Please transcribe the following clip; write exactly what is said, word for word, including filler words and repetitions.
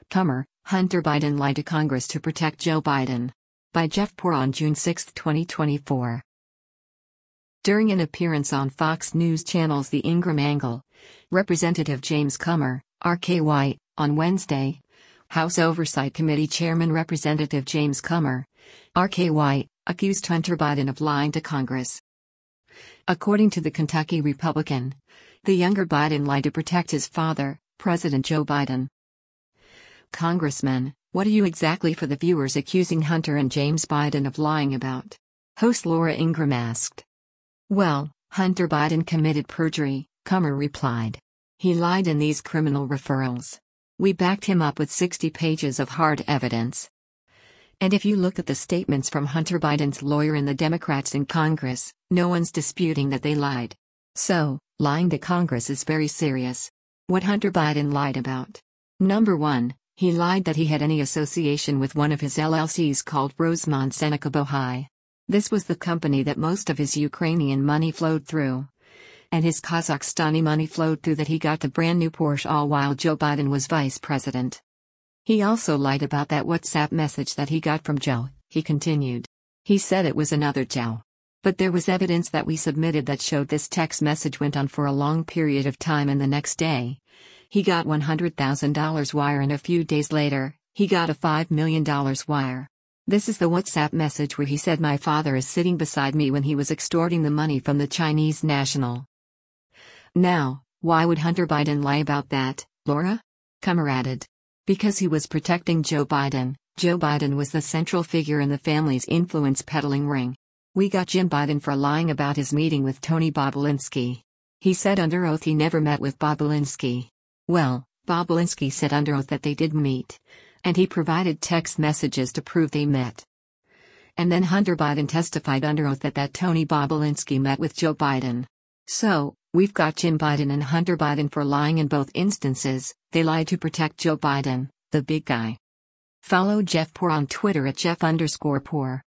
Comer, Hunter Biden lied to Congress to protect Joe Biden. By Jeff Poor on June sixth, twenty twenty-four. During an appearance on Fox News Channel's The Ingraham Angle, Representative James Comer, R K Y, on Wednesday, House Oversight Committee Chairman Representative James Comer, R K Y, accused Hunter Biden of lying to Congress. According to the Kentucky Republican, the younger Biden lied to protect his father, President Joe Biden. Congressman, what are you exactly for the viewers accusing Hunter and James Biden of lying about? Host Laura Ingraham asked. Well, Hunter Biden committed perjury, Comer replied. He lied in these criminal referrals. We backed him up with sixty pages of hard evidence. And if you look at the statements from Hunter Biden's lawyer and the Democrats in Congress, no one's disputing that they lied. So, lying to Congress is very serious. What Hunter Biden lied about? Number one, he lied that he had any association with one of his L L Cs called Rosemont Seneca Bohai. This was the company that most of his Ukrainian money flowed through. And his Kazakhstani money flowed through that he got the brand new Porsche all while Joe Biden was vice president. He also lied about that WhatsApp message that he got from Joe, he continued. He said it was another Joe. But there was evidence that we submitted that showed this text message went on for a long period of time, and the next day, he got one hundred thousand dollars wire, and a few days later, he got a five million dollars wire. This is the WhatsApp message where he said my father is sitting beside me when he was extorting the money from the Chinese national. Now, why would Hunter Biden lie about that, Laura? Comer added. Because he was protecting Joe Biden. Joe Biden was the central figure in the family's influence peddling ring. We got Jim Biden for lying about his meeting with Tony Bobulinski. He said under oath he never met with Bobulinski. Well, Bobulinski said under oath that they did meet. And he provided text messages to prove they met. And then Hunter Biden testified under oath that that Tony Bobulinski met with Joe Biden. So, we've got Jim Biden and Hunter Biden for lying in both instances. They lied to protect Joe Biden, the big guy. Follow Jeff Poor on Twitter at Jeff underscore Poor.